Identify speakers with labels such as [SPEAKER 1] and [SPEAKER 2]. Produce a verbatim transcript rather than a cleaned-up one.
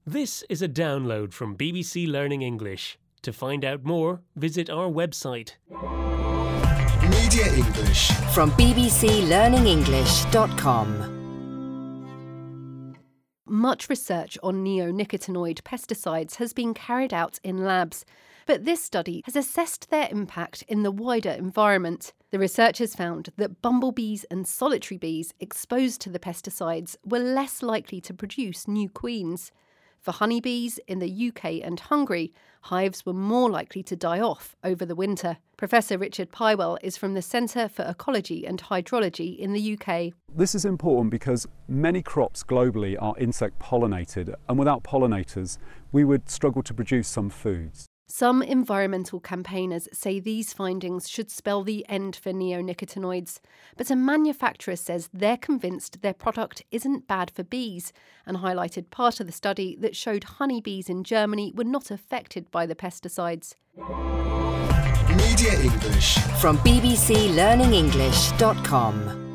[SPEAKER 1] This is a download from B B C Learning English. To find out more, visit our website.
[SPEAKER 2] Media English
[SPEAKER 3] from b b c learning english dot com.
[SPEAKER 4] Much research on neonicotinoid pesticides has been carried out in labs, but this study has assessed their impact in the wider environment. The researchers found that bumblebees and solitary bees exposed to the pesticides were less likely to produce new queens. For honeybees in the U K and Hungary, hives were more likely to die off over the winter. Professor Richard Pywell is from the Centre for Ecology and Hydrology in the U K.
[SPEAKER 5] This is important because many crops globally are insect pollinated, and without pollinators, we would struggle to produce some foods.
[SPEAKER 4] Some environmental campaigners say these findings should spell the end for neonicotinoids, but a manufacturer says they're convinced their product isn't bad for bees and highlighted part of the study that showed honeybees in Germany were not affected by the pesticides.
[SPEAKER 2] Media English
[SPEAKER 3] from b b c learning english dot com.